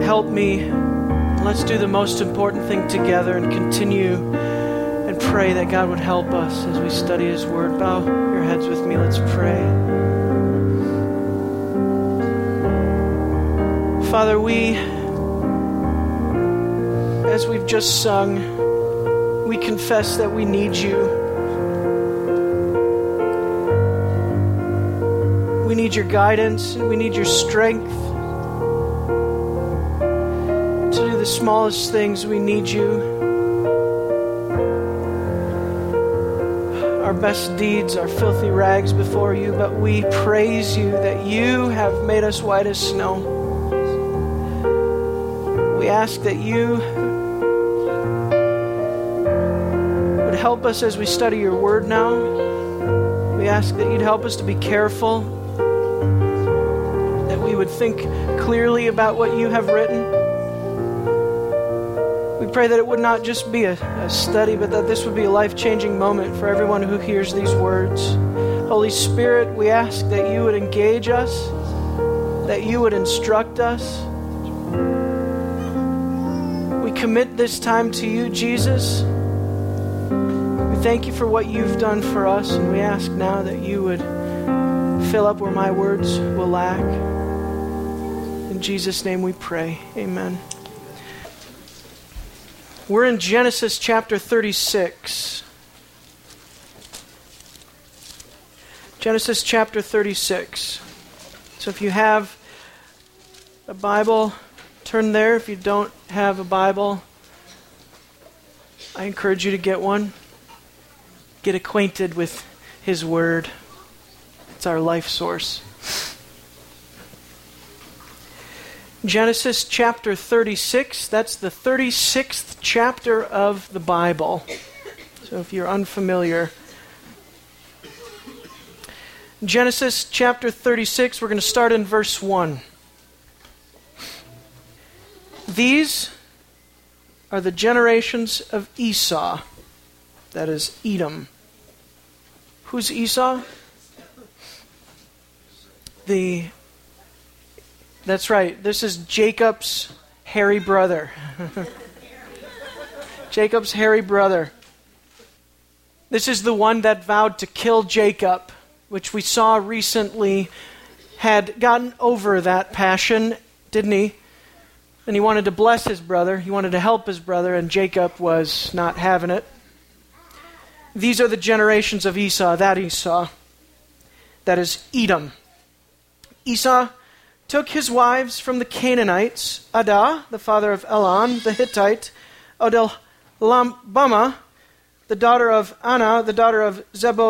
help me. Let's do the most important thing together and continue and pray that God would help us as we study His Word. Bow your heads with me. Let's pray. Father, as we've just sung, we confess that we need you. We need your guidance. We need your strength. To do the smallest things, we need you. Our best deeds are filthy rags before you, but we praise you that you have made us white as snow. We ask that you would help us as we study your word now. We ask that you'd help us to be careful, that we would think clearly about what you have written. We pray that it would not just be a study, but that this would be a life-changing moment for everyone who hears these words. Holy Spirit, we ask that you would engage us, that you would instruct us. We commit this time to you, Jesus. We thank you for what you've done for us, and we ask now that you would fill up where my words will lack. In Jesus' name we pray. Amen. We're in Genesis chapter 36. Genesis chapter 36. So if you have a Bible, turn there. If you don't have a Bible, I encourage you to get one. Get acquainted with His Word. It's our life source. Genesis chapter 36, that's the 36th chapter of the Bible. So if you're unfamiliar. Genesis chapter 36, we're going to start in verse 1. These are the generations of Esau, that is Edom. Who's Esau? That's right. This is Jacob's hairy brother. Jacob's hairy brother. This is the one that vowed to kill Jacob, which we saw recently had gotten over that passion, didn't he? And he wanted to bless his brother. He wanted to help his brother, and Jacob was not having it. These are the generations of Esau, that is Edom. Esau took his wives from the Canaanites, Adah, the father of Elon, the Hittite, Oholibamah, the daughter of Anah, the daughter of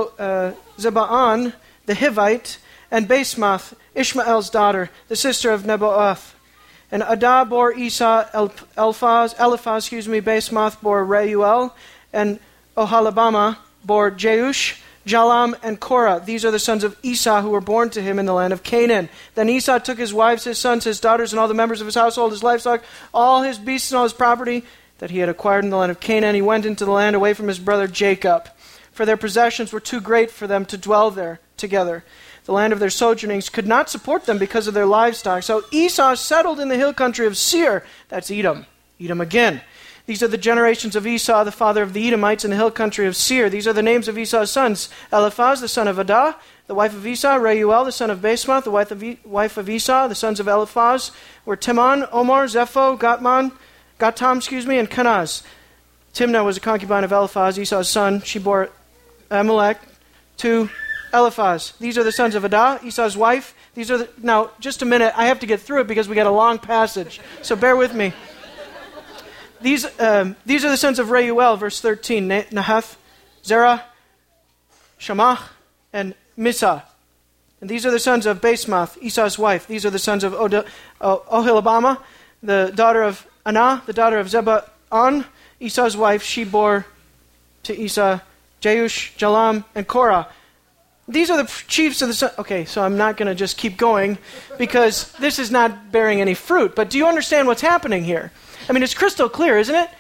Zebaan, the Hivite, and Basemath, Ishmael's daughter, the sister of Nebaioth. And Adah bore Esau, Eliphaz, Basemath bore Reuel, and Oholibamah bore Jeush, Jalam, and Korah. These are the sons of Esau who were born to him in the land of Canaan. Then Esau took his wives, his sons, his daughters, and all the members of his household, his livestock, all his beasts, and all his property that he had acquired in the land of Canaan. He went into the land away from his brother Jacob, for their possessions were too great for them to dwell there together. The land of their sojournings could not support them because of their livestock. So Esau settled in the hill country of Seir. That's Edom. Edom again. These are the generations of Esau, the father of the Edomites, in the hill country of Seir. These are the names of Esau's sons: Eliphaz, the son of Adah, the wife of Esau; Reuel, the son of Basemath, the wife of Esau. The sons of Eliphaz were Timon, Omar, Zepho, Gatam, and Kenaz. Timnah was a concubine of Eliphaz, Esau's son. She bore Amalek to Eliphaz. These are the sons of Adah, Esau's wife. Now, just a minute, I have to get through it because we got a long passage, so bear with me. These are the sons of Reuel, verse 13, Nahath, Zerah, Shamach, and Mizah. And these are the sons of Basemath, Esau's wife. These are the sons of Oholibamah, the daughter of Anah, the daughter of Zebaan, Esau's wife. She bore to Esau Jeush, Jalam, and Korah. These are the chiefs of the sons. Okay, so I'm not going to just keep going because this is not bearing any fruit. But do you understand what's happening here? I mean, it's crystal clear, isn't it?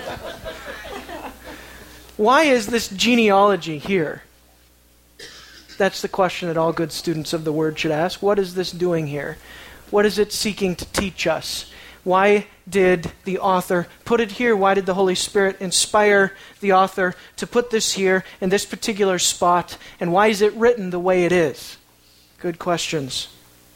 Why is this genealogy here? That's the question that all good students of the Word should ask. What is this doing here? What is it seeking to teach us? Why did the author put it here? Why did the Holy Spirit inspire the author to put this here in this particular spot? And why is it written the way it is? Good questions.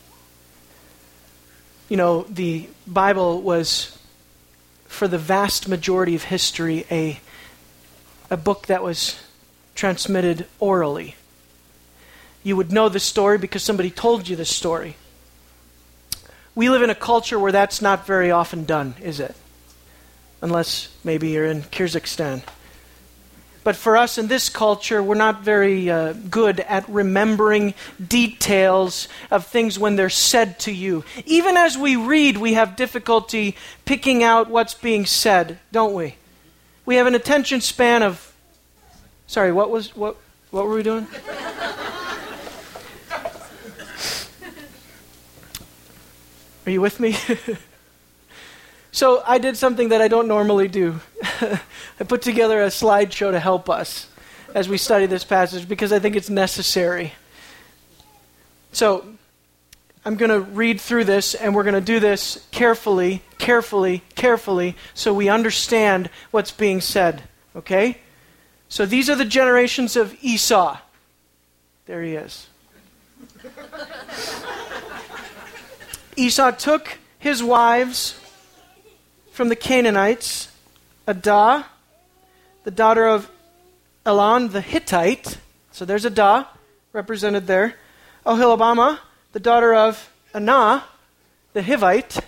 You know, the Bible was, for the vast majority of history, a book that was transmitted orally. You would know the story because somebody told you the story. We live in a culture where that's not very often done, is it? Unless maybe you're in Kyrgyzstan. But for us in this culture, we're not very good at remembering details of things when they're said to you. Even as we read, we have difficulty picking out what's being said, don't we? We have an attention span of... Sorry, what were we doing? Are you with me? So I did something that I don't normally do. I put together a slideshow to help us as we study this passage because I think it's necessary. So I'm going to read through this, and we're going to do this carefully, so we understand what's being said. Okay? So these are the generations of Esau. There he is. Esau took his wives from the Canaanites, Adah, the daughter of Elon the Hittite. So there's Adah, represented there. Oholibamah, the daughter of Anah, the Hivite.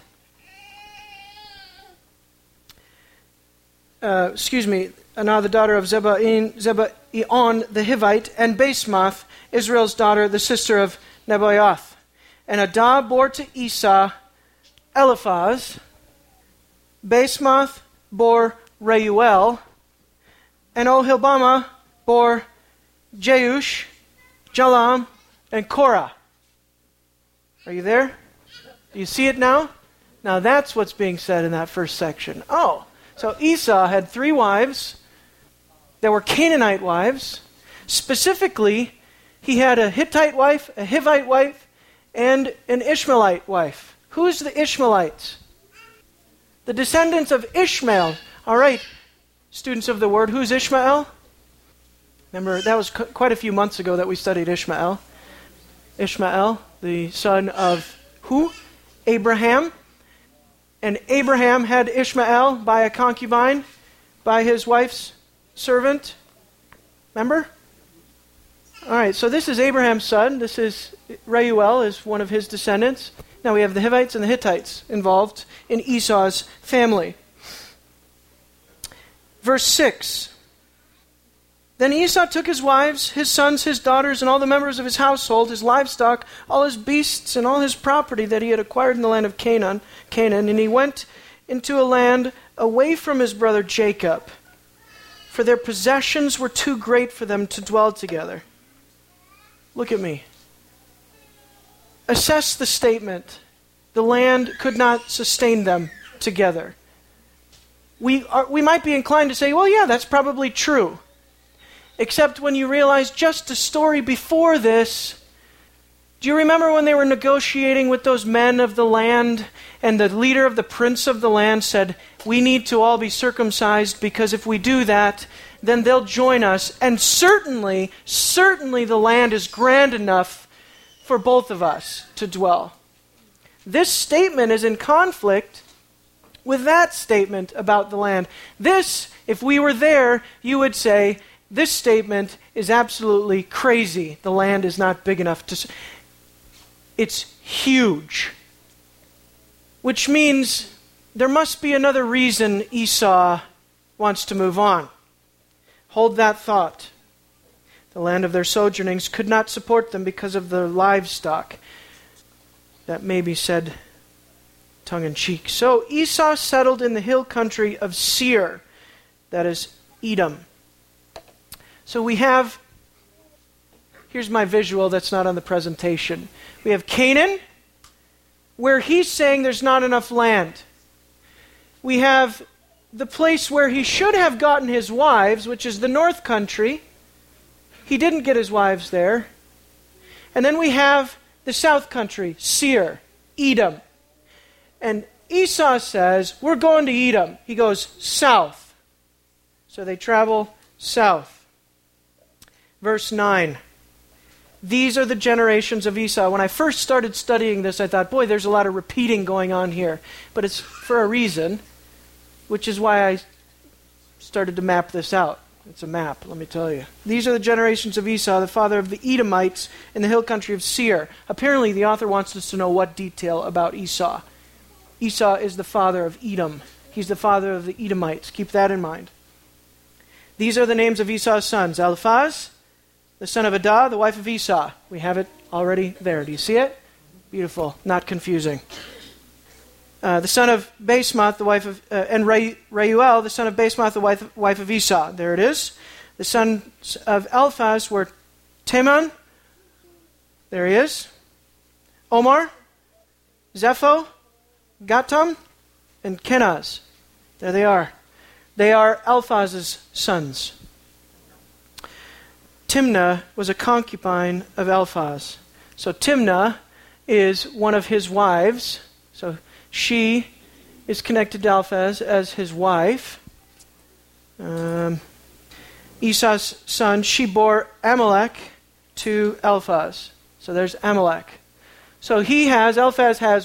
Anah, the daughter of Zebaon, the Hivite, and Basemath, Israel's daughter, the sister of Nebaioth. And Adah bore to Esau Eliphaz. Basemath bore Reuel. And Oholibamah bore Jeush, Jalam, and Korah. Are you there? Do you see it now? Now that's what's being said in that first section. Oh, so Esau had 3 wives that were Canaanite wives. Specifically, he had a Hittite wife, a Hivite wife, and an Ishmaelite wife. Who's the Ishmaelites? The descendants of Ishmael. All right, students of the Word, who's Ishmael? Remember, that was quite a few months ago that we studied Ishmael. Ishmael, the son of who? Abraham. And Abraham had Ishmael by a concubine, by his wife's servant. Remember? All right, so this is Abraham's son. This is Reuel, is one of his descendants. Now we have the Hivites and the Hittites involved in Esau's family. Verse 6. Then Esau took his wives, his sons, his daughters, and all the members of his household, his livestock, all his beasts, and all his property that he had acquired in the land of Canaan, and he went into a land away from his brother Jacob, for their possessions were too great for them to dwell together. Look at me. Assess the statement. The land could not sustain them together. We might be inclined to say, well, yeah, that's probably true. Except when you realize just a story before this, do you remember when they were negotiating with those men of the land, and the leader of the prince of the land said, we need to all be circumcised because if we do that, then they'll join us. And certainly the land is grand enough for both of us to dwell. This statement is in conflict with that statement about the land. This, if we were there, you would say, this statement is absolutely crazy. The land is not big enough to... It's huge. Which means there must be another reason Esau wants to move on. Hold that thought. The land of their sojournings could not support them because of their livestock. That may be said tongue-in-cheek. So Esau settled in the hill country of Seir, that is Edom. So we have, here's my visual that's not on the presentation. We have Canaan, where he's saying there's not enough land. We have the place where he should have gotten his wives, which is the north country. He didn't get his wives there. And then we have the south country, Seir, Edom. And Esau says, we're going to Edom. He goes south. So they travel south. Verse 9. These are the generations of Esau. When I first started studying this, I thought, boy, there's a lot of repeating going on here. But it's for a reason, which is why I started to map this out. It's a map, let me tell you. These are the generations of Esau, the father of the Edomites in the hill country of Seir. Apparently, the author wants us to know what detail about Esau. Esau is the father of Edom. He's the father of the Edomites. Keep that in mind. These are the names of Esau's sons. Eliphaz, the son of Adah, the wife of Esau. We have it already there. Do you see it? Beautiful. Not confusing. The son of Basemath, the wife of, and Reuel, the son of Basemath, the wife of Esau. There it is. The sons of Eliphaz were Teman. There he is. Omar, Zepho, Gatam, and Kenaz. There they are. They are Eliphaz's sons. Timnah was a concubine of Eliphaz. So Timnah is one of his wives. So she is connected to Eliphaz as his wife. Esau's son, she bore Amalek to Eliphaz. So there's Amalek. So Eliphaz has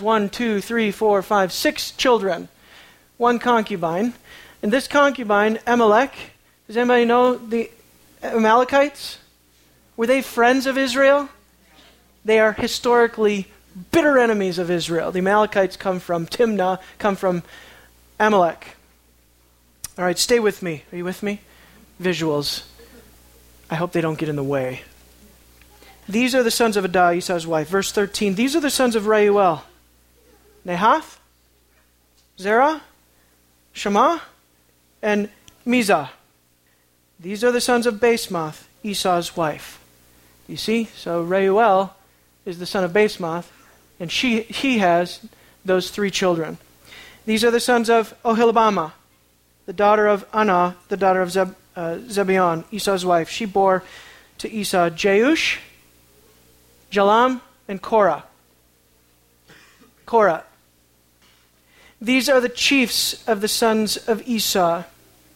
6 children. One concubine. And this concubine, Amalek, does anybody know the Amalekites? Were they friends of Israel? They are historically bitter enemies of Israel. The Amalekites come from Timnah, come from Amalek. All right, stay with me. Are you with me? Visuals. I hope they don't get in the way. These are the sons of Adah, Esau's wife. Verse 13. These are the sons of Reuel. Nahath, Zerah, Shema, and Mizah. These are the sons of Basemath, Esau's wife. You see? So Reuel is the son of Basemath, and he has those 3 children. These are the sons of Oholibamah, the daughter of Anah, the daughter of Zebeon, Esau's wife. She bore to Esau Jeush, Jalam, and Korah. Korah. These are the chiefs of the sons of Esau.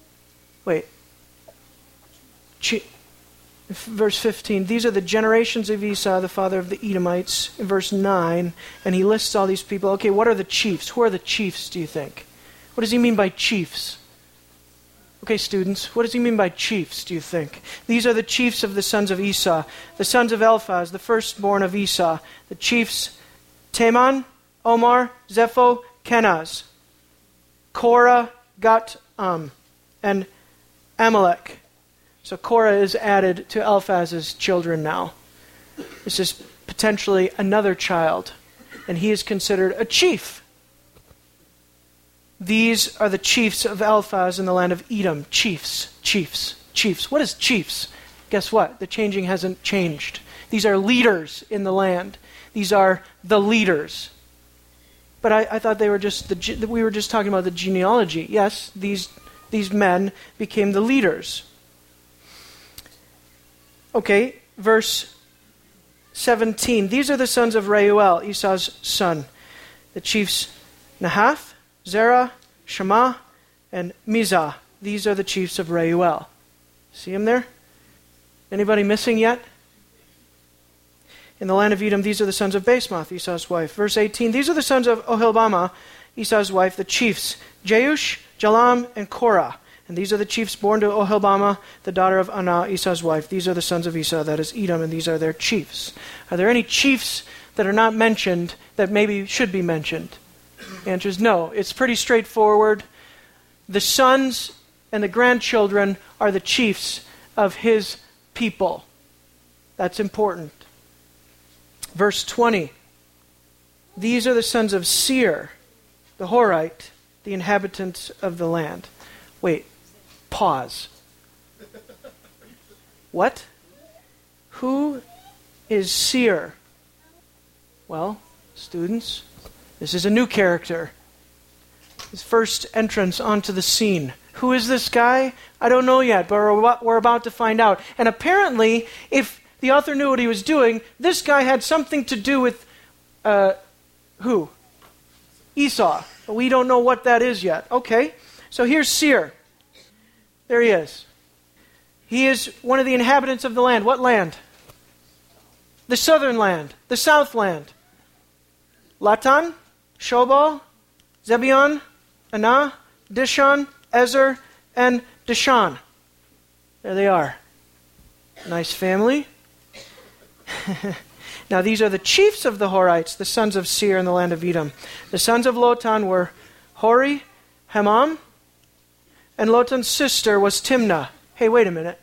Verse 15. These are the generations of Esau, the father of the Edomites. In verse 9. And he lists all these people. Okay, what are the chiefs? Who are the chiefs, do you think? What does he mean by chiefs? Okay, students, what does he mean by chiefs, do you think? These are the chiefs of the sons of Esau. The sons of Eliphaz, the firstborn of Esau. The chiefs, Teman, Omar, Zepho, Kenaz, Korah, Gatam, and Amalek. So Korah is added to Eliphaz's children now. This is potentially another child, and he is considered a chief. These are the chiefs of Eliphaz in the land of Edom. Chiefs. What is chiefs? Guess what? The changing hasn't changed. These are leaders in the land. These are the leaders. But I thought they were we were just talking about the genealogy. Yes, these men became the leaders. Okay, verse 17. These are the sons of Reuel, Esau's son. The chiefs Nahath, Zerah, Shema, and Mizah. These are the chiefs of Reuel. See him there? Anybody missing yet? In the land of Edom, these are the sons of Basemath, Esau's wife. Verse 18. These are the sons of Oholibamah, Esau's wife, the chiefs Jeush, Jalam, and Korah. And these are the chiefs born to Oholibamah, the daughter of Anah, Esau's wife. These are the sons of Esau, that is Edom, and these are their chiefs. Are there any chiefs that are not mentioned that maybe should be mentioned? The answer is no. It's pretty straightforward. The sons and the grandchildren are the chiefs of his people. That's important. Verse 20. These are the sons of Seir, the Horite, the inhabitants of the land. Wait. Pause. What? Who is Seir? Well, students, this is a new character. His first entrance onto the scene. Who is this guy? I don't know yet, but we're about to find out. And apparently, if The author knew what he was doing. This guy had something to do with who? Esau. But we don't know what that is yet. Okay, so here's Seir. There he is. He is one of the inhabitants of the land. What land? The southern land. The south land. Latan, Shobal, Zebulun, Anah, Dishon, Ezer, and Dishan. There they are. Nice family. Now these are the chiefs of the Horites, the sons of Seir in the land of Edom. The sons of Lotan were Hori, Hemam, and Lotan's sister was Timnah. Hey, wait a minute.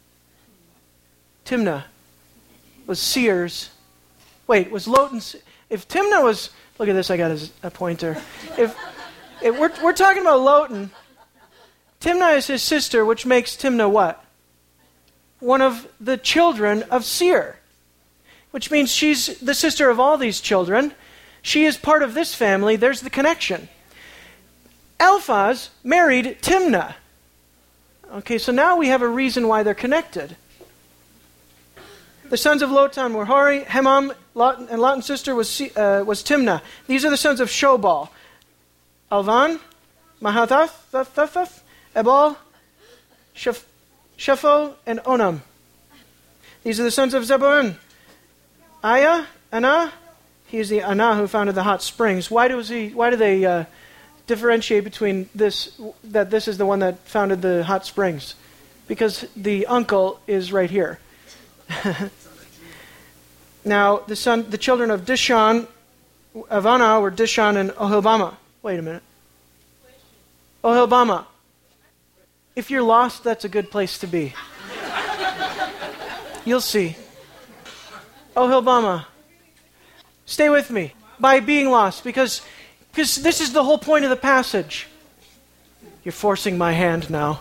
Timnah was Seir's. Wait, was Lotan's... If Timnah was... Look at this, I got a pointer. If we're talking about Lotan, Timnah is his sister, which makes Timnah what? One of the children of Seir. Which means she's the sister of all these children. She is part of this family. There's the connection. Eliphaz married Timnah. Okay, so now we have a reason why they're connected. The sons of Lotan were Hori, Hemam, and Lotan's sister was Timnah. These are the sons of Shobal. Alvan, Mahathath, Ebal, Shepho, and Onam. These are the sons of Zebulun. Aya, Anah. He is the Anah who founded the hot springs. Why do they differentiate between this, that this is the one that founded the hot springs? Because the uncle is right here. Now, the children of Dishon, of Anah, were Dishon and Oholbama. Wait a minute. Oholbama. If you're lost, that's a good place to be. You'll see. Oholbama. Stay with me by being lost, because this is the whole point of the passage. You're forcing my hand now.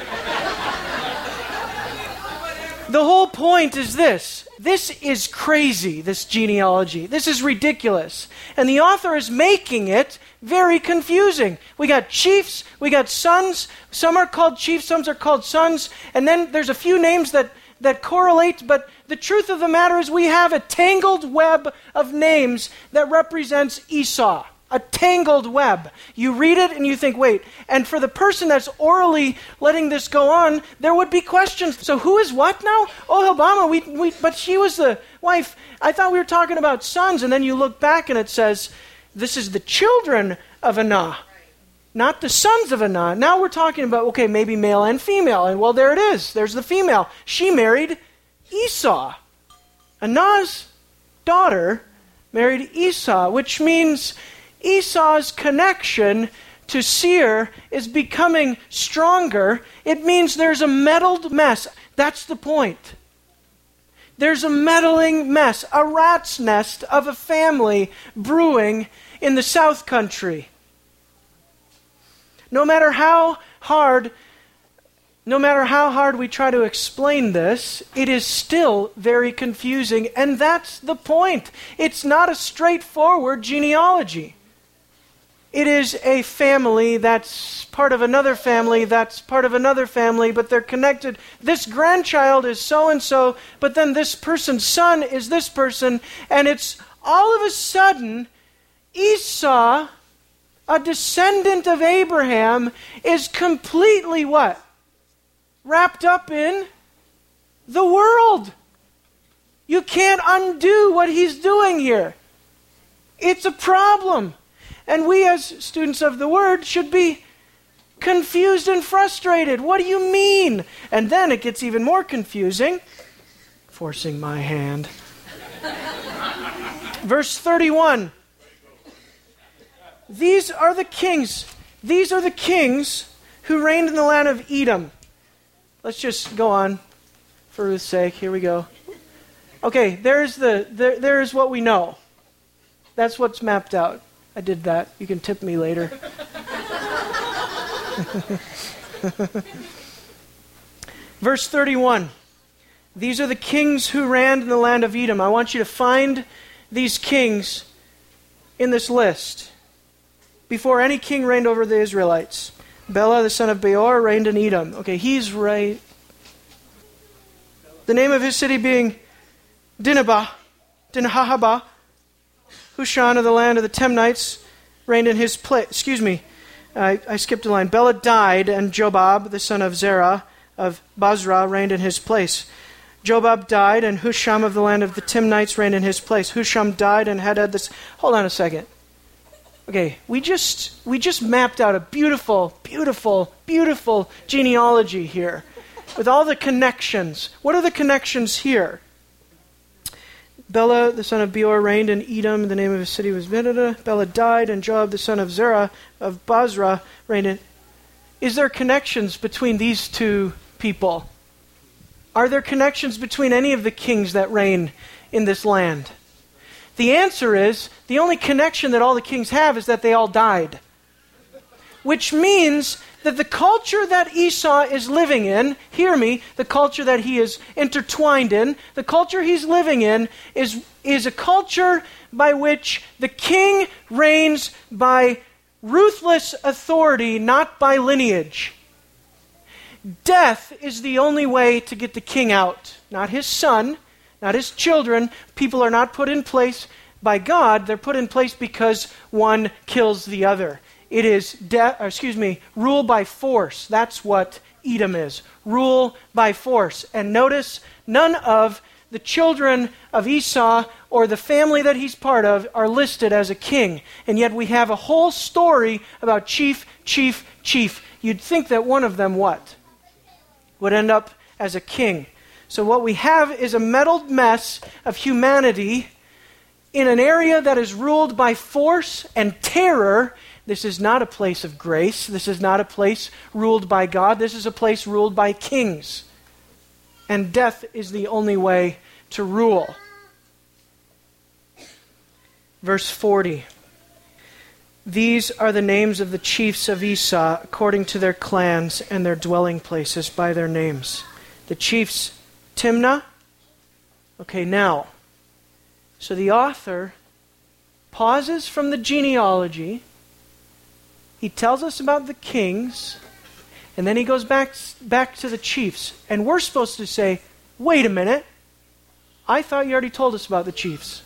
The whole point is this. This is crazy, this genealogy. This is ridiculous. And the author is making it very confusing. We got chiefs, we got sons. Some are called chiefs, some are called sons. And then there's a few names that correlate, but the truth of the matter is we have a tangled web of names that represents Esau. A tangled web. You read it and you think, wait, and for the person that's orally letting this go on, there would be questions. So who is what now? Oh, Obama, but she was the wife. I thought we were talking about sons, and then you look back and it says, this is the children of Anah, not the sons of Anah. Now we're talking about, okay, maybe male and female, and well, there it is. There's the female. She married Esau. Anah's daughter married Esau, which means Esau's connection to Seir is becoming stronger. It means there's a meddled mess. That's the point. There's a meddling mess, a rat's nest of a family brewing in the South Country. No matter how hard we try to explain this, it is still very confusing, and that's the point. It's not a straightforward genealogy. It is a family that's part of another family, that's part of another family, but they're connected. This grandchild is so-and-so, but then this person's son is this person, and it's all of a sudden, Esau, a descendant of Abraham, is completely what? Wrapped up in the world. You can't undo what he's doing here. It's a problem. And we as students of the Word should be confused and frustrated. What do you mean? And then it gets even more confusing. Forcing my hand. Verse 31. These are the kings who reigned in the land of Edom. Let's just go on for Ruth's sake. Here we go. Okay, there's what we know. That's what's mapped out. I did that. You can tip me later. Verse 31. These are the kings who reigned in the land of Edom. I want you to find these kings in this list. Before any king reigned over the Israelites. Bela, the son of Beor, reigned in Edom. Okay, he's right. The name of his city being Dinahaba, Husham of the land of the Temnites, reigned in his place. I skipped a line. Bela died, and Jobab, the son of Zerah of Basra, reigned in his place. Jobab died, and Husham of the land of the Timnites reigned in his place. Husham died and Hadad this. Hold on a second. Okay, we just mapped out a beautiful, beautiful, beautiful genealogy here with all the connections. What are the connections here? Bela, the son of Beor, reigned in Edom. The name of his city was Bidada. Bela died, and Joab, the son of Zerah of Basra, reigned in. Is there connections between these two people? Are there connections between any of the kings that reign in this land? The answer is, the only connection that all the kings have is that they all died. Which means that the culture that Esau is living in, hear me, the culture that he is intertwined in, the culture he's living in is a culture by which the king reigns by ruthless authority, not by lineage. Death is the only way to get the king out, not his son, not his children. People are not put in place by God. They're put in place because one kills the other. It is rule by force. That's what Edom is. Rule by force. And notice, none of the children of Esau or the family that he's part of are listed as a king. And yet we have a whole story about chief. You'd think that one of them would end up as a king. So what we have is a muddled mess of humanity in an area that is ruled by force and terror. This is not a place of grace. This is not a place ruled by God. This is a place ruled by kings. And death is the only way to rule. Verse 40. These are the names of the chiefs of Esau according to their clans and their dwelling places by their names. The chiefs Timnah. Okay, now. So the author pauses from the genealogy. He tells us about the kings, and then he goes back to the chiefs. And we're supposed to say, wait a minute, I thought you already told us about the chiefs.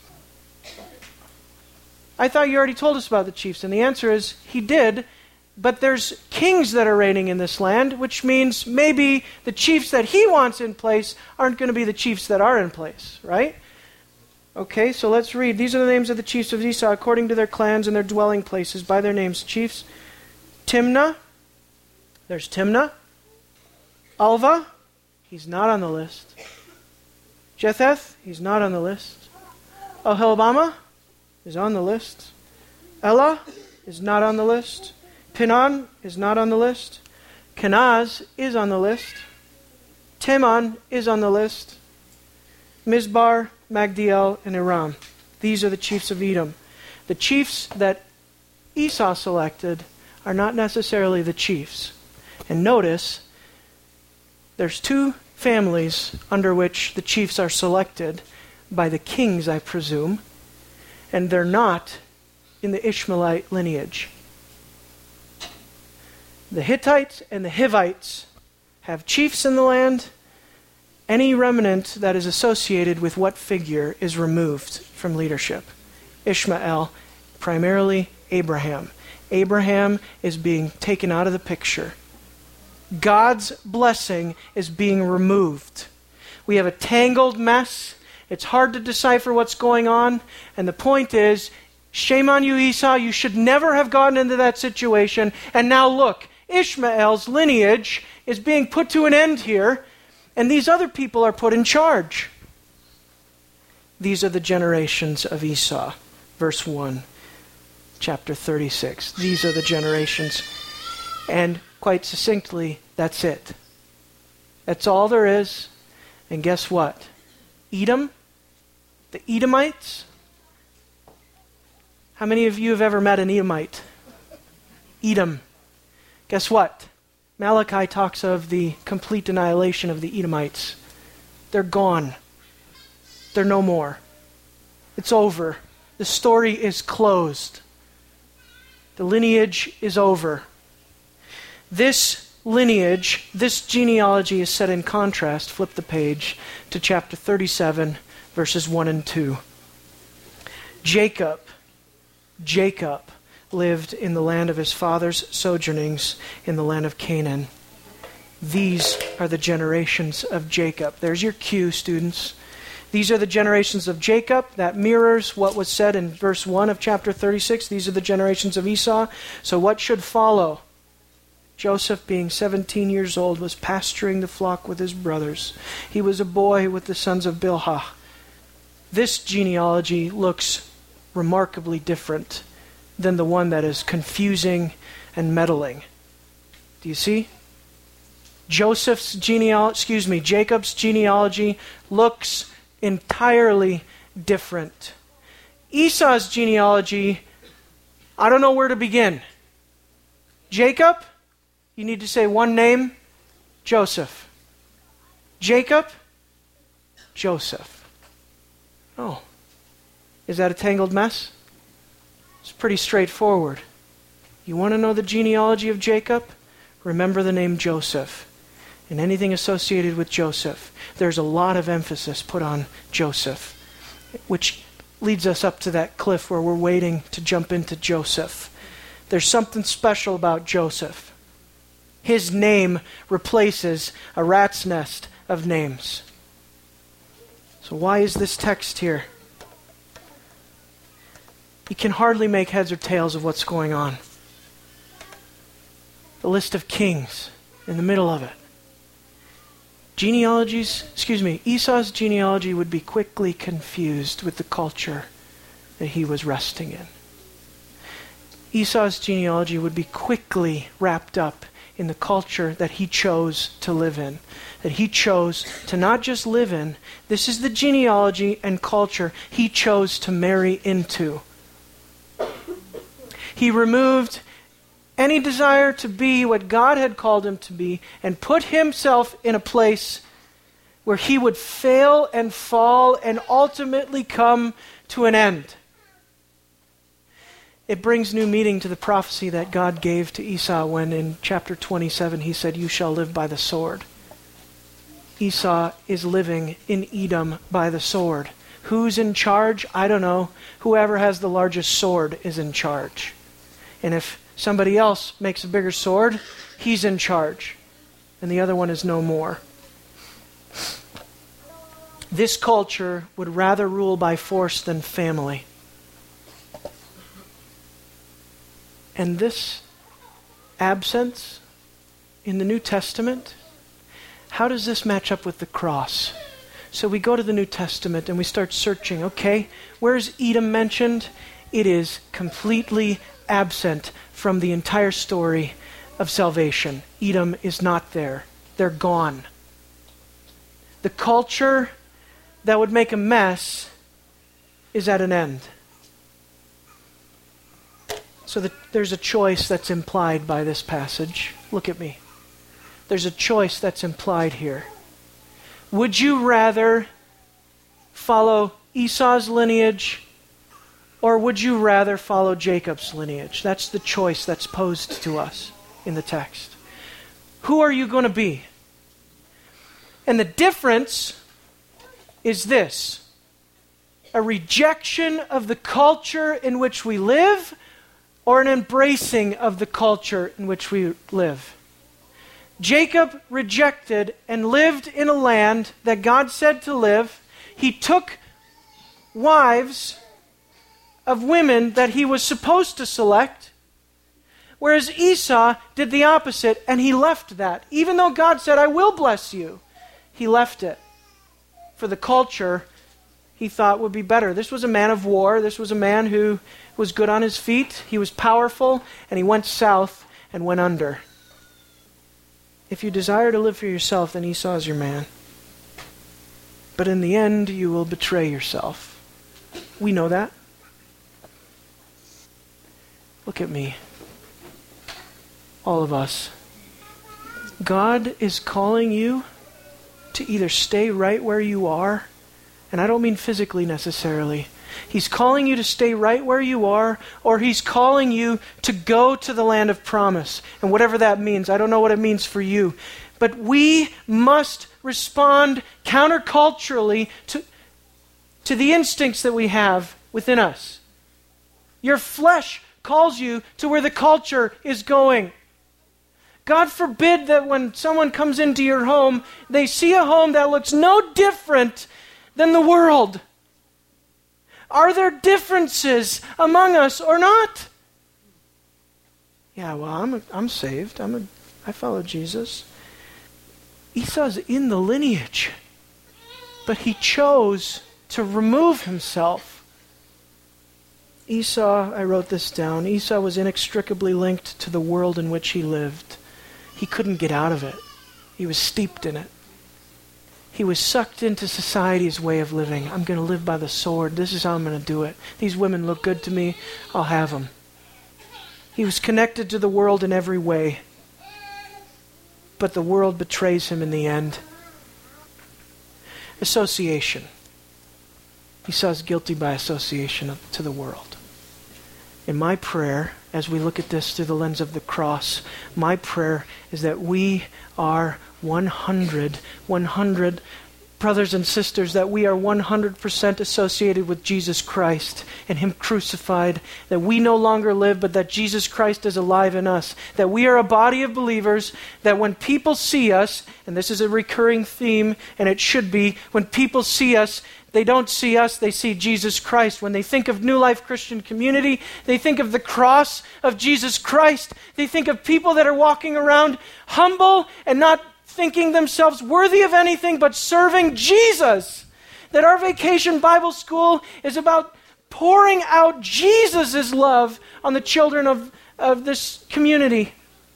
I thought you already told us about the chiefs. And the answer is, he did, but there's kings that are reigning in this land, which means maybe the chiefs that he wants in place aren't going to be the chiefs that are in place, right? Okay, so let's read. These are the names of the chiefs of Esau according to their clans and their dwelling places by their names. Chiefs, Timnah. There's Timnah. Alva. He's not on the list. Jetheth. He's not on the list. Oholibamah is on the list. Elah is not on the list. Pinon is not on the list. Kenaz is on the list. Teman is on the list. Mizbar, Magdiel, and Aram. These are the chiefs of Edom. The chiefs that Esau selected are not necessarily the chiefs. And notice, there's two families under which the chiefs are selected by the kings, I presume, and they're not in the Ishmaelite lineage. The Hittites and the Hivites have chiefs in the land. Any remnant that is associated with what figure is removed from leadership? Ishmael, primarily Abraham. Abraham is being taken out of the picture. God's blessing is being removed. We have a tangled mess. It's hard to decipher what's going on. And the point is, shame on you, Esau. You should never have gotten into that situation. And now look, Ishmael's lineage is being put to an end here. And these other people are put in charge. These are the generations of Esau. Verse 1, chapter 36. These are the generations. And quite succinctly, that's it. That's all there is. And guess what? Edom, the Edomites. How many of you have ever met an Edomite? Edom. Guess what? Malachi talks of the complete annihilation of the Edomites. They're gone. They're no more. It's over. The story is closed. The lineage is over. This lineage, this genealogy is set in contrast, flip the page, to chapter 37, verses 1 and 2. Jacob lived in the land of his father's sojournings in the land of Canaan. These are the generations of Jacob. There's your cue, students. These are the generations of Jacob. That mirrors what was said in verse 1 of chapter 36. These are the generations of Esau. So what should follow? Joseph, being 17 years old, was pasturing the flock with his brothers. He was a boy with the sons of Bilhah. This genealogy looks remarkably different than the one that is confusing and meddling. Do you see? Jacob's genealogy looks entirely different. Esau's genealogy, I don't know where to begin. Jacob, you need to say one name, Joseph. Jacob, Joseph. Oh, is that a tangled mess? It's pretty straightforward. You want to know the genealogy of Jacob? Remember the name Joseph. And anything associated with Joseph, there's a lot of emphasis put on Joseph, which leads us up to that cliff where we're waiting to jump into Joseph. There's something special about Joseph. His name replaces a rat's nest of names. So why is this text here? You can hardly make heads or tails of what's going on. The list of kings in the middle of it. Esau's genealogy would be quickly confused with the culture that he was resting in. Esau's genealogy would be quickly wrapped up in the culture that he chose to live in, that he chose to not just live in. This is the genealogy and culture he chose to marry into. He removed any desire to be what God had called him to be and put himself in a place where he would fail and fall and ultimately come to an end. It brings new meaning to the prophecy that God gave to Esau when in chapter 27 he said, "You shall live by the sword." Esau is living in Edom by the sword. Who's in charge? I don't know. Whoever has the largest sword is in charge. And if somebody else makes a bigger sword, he's in charge. And the other one is no more. This culture would rather rule by force than family. And this absence in the New Testament, how does this match up with the cross? So we go to the New Testament and we start searching. Okay, where's Edom mentioned? It is completely absent from the entire story of salvation. Edom is not there. They're gone. The culture that would make a mess is at an end. So there's a choice that's implied by this passage. Look at me. There's a choice that's implied here. Would you rather follow Esau's lineage, or would you rather follow Jacob's lineage? That's the choice that's posed to us in the text. Who are you going to be? And the difference is this: a rejection of the culture in which we live, or an embracing of the culture in which we live. Jacob rejected and lived in a land that God said to live. He took wives of women that he was supposed to select, whereas Esau did the opposite, and he left that. Even though God said, "I will bless you," he left it for the culture he thought would be better. This was a man of war. This was a man who was good on his feet. He was powerful, and he went south and went under. If you desire to live for yourself, then Esau is your man. But in the end, you will betray yourself. We know that. Look at me. All of us. God is calling you to either stay right where you are, and I don't mean physically necessarily. He's calling you to stay right where you are, or he's calling you to go to the land of promise. And whatever that means, I don't know what it means for you. But we must respond counterculturally to the instincts that we have within us. Your flesh calls you to where the culture is going. God forbid that when someone comes into your home, they see a home that looks no different than the world. Are there differences among us or not? Yeah, well, I'm saved. I follow Jesus. Esau's in the lineage, but he chose to remove himself. Esau, I wrote this down, Esau was inextricably linked to the world in which he lived. He couldn't get out of it. He was steeped in it. He was sucked into society's way of living. I'm going to live by the sword. This is how I'm going to do it. These women look good to me. I'll have them. He was connected to the world in every way. But the world betrays him in the end. Association. Esau's guilty by association to the world. In my prayer, as we look at this through the lens of the cross, my prayer is that we are 100 brothers and sisters, that we are 100% associated with Jesus Christ and Him crucified, that we no longer live, but that Jesus Christ is alive in us, that we are a body of believers, that when people see us, and this is a recurring theme, and it should be, when people see us, they don't see us, they see Jesus Christ. When they think of New Life Christian Community, they think of the cross of Jesus Christ. They think of people that are walking around humble and not thinking themselves worthy of anything but serving Jesus. That our Vacation Bible School is about pouring out Jesus' love on the children of this community.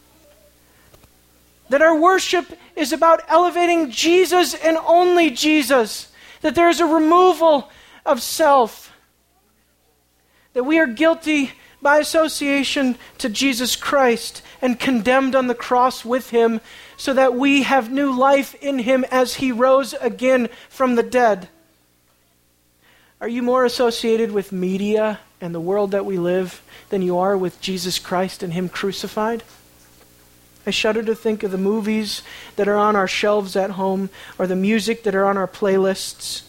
That our worship is about elevating Jesus and only Jesus. That there is a removal of self. That we are guilty by association to Jesus Christ and condemned on the cross with Him, so that we have new life in Him as He rose again from the dead. Are you more associated with media and the world that we live than you are with Jesus Christ and Him crucified? I shudder to think of the movies that are on our shelves at home, or the music that are on our playlists.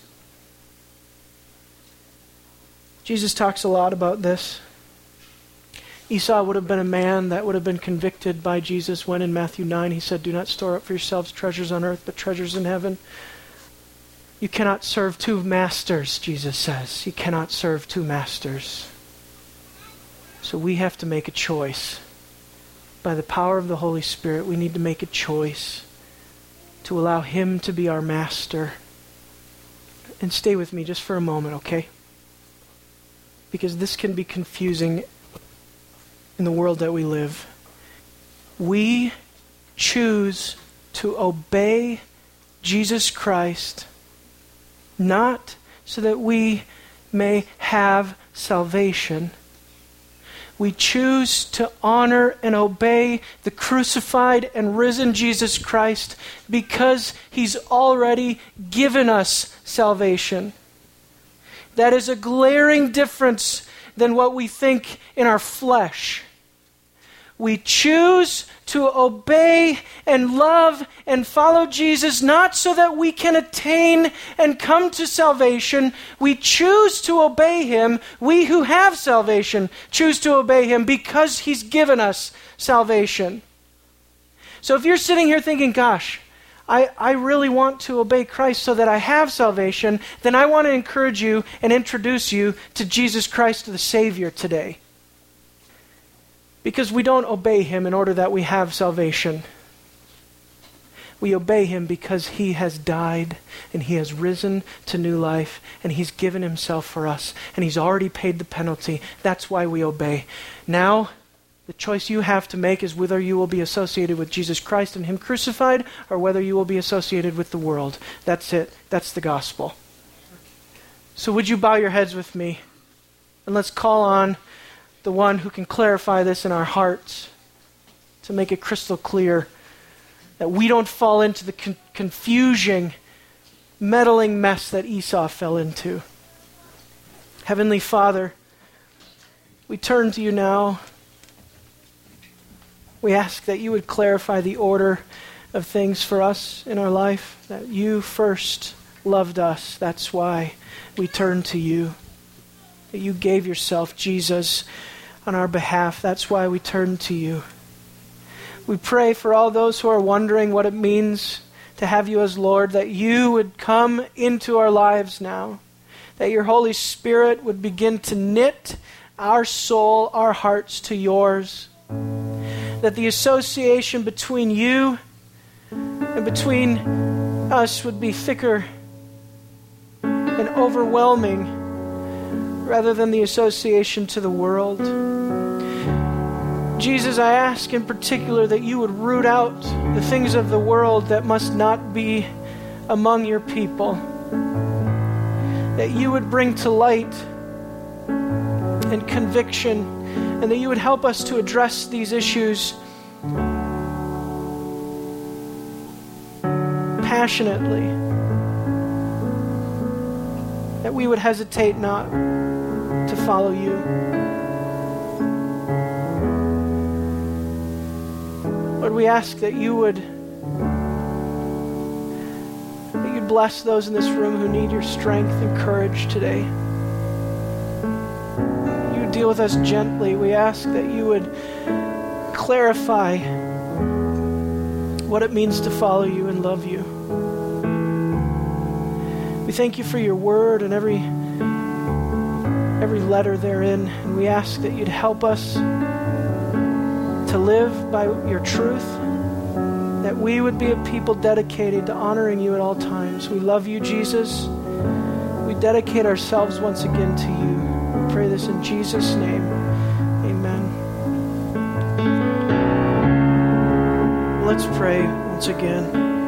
Jesus talks a lot about this. Esau would have been a man that would have been convicted by Jesus when in Matthew 9 he said, "Do not store up for yourselves treasures on earth, but treasures in heaven." You cannot serve two masters, Jesus says. You cannot serve two masters. So we have to make a choice. By the power of the Holy Spirit, we need to make a choice to allow Him to be our master. And stay with me just for a moment, okay? Because this can be confusing in the world that we live. We choose to obey Jesus Christ, not so that we may have salvation. We choose to honor and obey the crucified and risen Jesus Christ because He's already given us salvation. That is a glaring difference than what we think in our flesh. We choose to obey and love and follow Jesus, not so that we can attain and come to salvation. We choose to obey Him. We who have salvation choose to obey Him because He's given us salvation. So if you're sitting here thinking, gosh, I really want to obey Christ so that I have salvation, then I want to encourage you and introduce you to Jesus Christ the Savior today. Because we don't obey Him in order that we have salvation. We obey Him because He has died and He has risen to new life and He's given Himself for us and He's already paid the penalty. That's why we obey. Now, the choice you have to make is whether you will be associated with Jesus Christ and Him crucified or whether you will be associated with the world. That's it. That's the gospel. So would you bow your heads with me? And let's call on the one who can clarify this in our hearts to make it crystal clear that we don't fall into the confusing, meddling mess that Esau fell into. Heavenly Father, we turn to you now. We ask that you would clarify the order of things for us in our life, that you first loved us. That's why we turn to you. That you gave yourself, Jesus, on our behalf. That's why we turn to you. We pray for all those who are wondering what it means to have you as Lord, that you would come into our lives now, that your Holy Spirit would begin to knit our soul, our hearts to yours, that the association between you and between us would be thicker and overwhelming rather than the association to the world. Jesus, I ask in particular that you would root out the things of the world that must not be among your people. That you would bring to light and conviction, and that you would help us to address these issues passionately. That we would hesitate not to follow you. Lord, we ask that you'd bless those in this room who need your strength and courage today. You would deal with us gently. We ask that you would clarify what it means to follow you and love you. We thank you for your word and every letter therein, and we ask that you'd help us to live by your truth, that we would be a people dedicated to honoring you at all times. We love you, Jesus. We dedicate ourselves once again to you. We pray this in Jesus' name. Amen. Let's pray once again.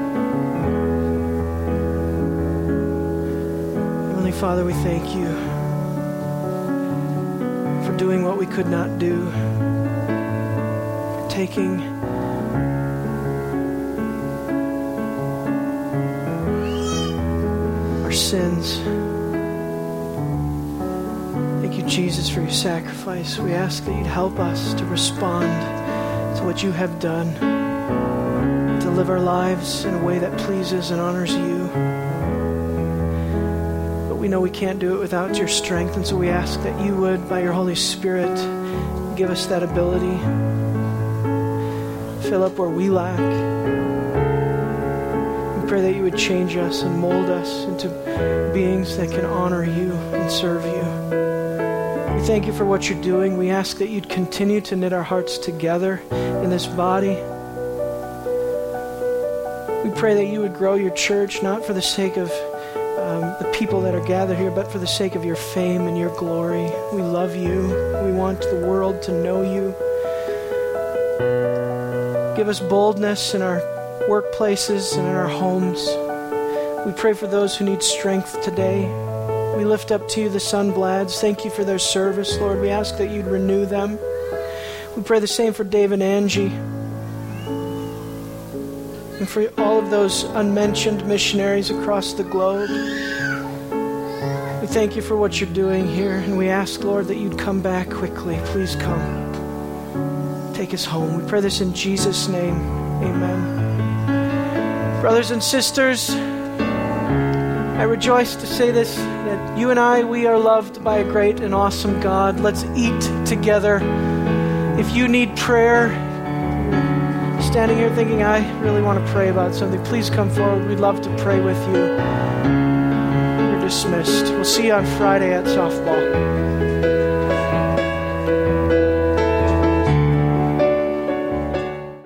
Heavenly Father, we thank you for doing what we could not do, for taking our sins. Thank you, Jesus, for your sacrifice. We ask that you'd help us to respond to what you have done, to live our lives in a way that pleases and honors you. But we know we can't do it without your strength, and so we ask that you would, by your Holy Spirit, give us that ability. Fill up where we lack. We pray that you would change us and mold us into beings that can honor you and serve you. We thank you for what you're doing. We ask that you'd continue to knit our hearts together in this body. We pray that you would grow your church, not for the sake of the people that are gathered here, but for the sake of your fame and your glory. We love you. We want the world to know you. Give us boldness in our workplaces and in our homes. We pray for those who need strength today. We lift up to you the Sunblads. Thank you for their service, Lord. We ask that you'd renew them. We pray the same for Dave and Angie, and for all of those unmentioned missionaries across the globe. We thank you for what you're doing here, and we ask, Lord, that you'd come back quickly. Please come. Take us home. We pray this in Jesus' name. Amen. Brothers and sisters, I rejoice to say this, that you and I, we are loved by a great and awesome God. Let's eat together. If you need prayer, standing here thinking, I really want to pray about something, please come forward. We'd love to pray with you. You're dismissed. We'll see you on Friday at softball.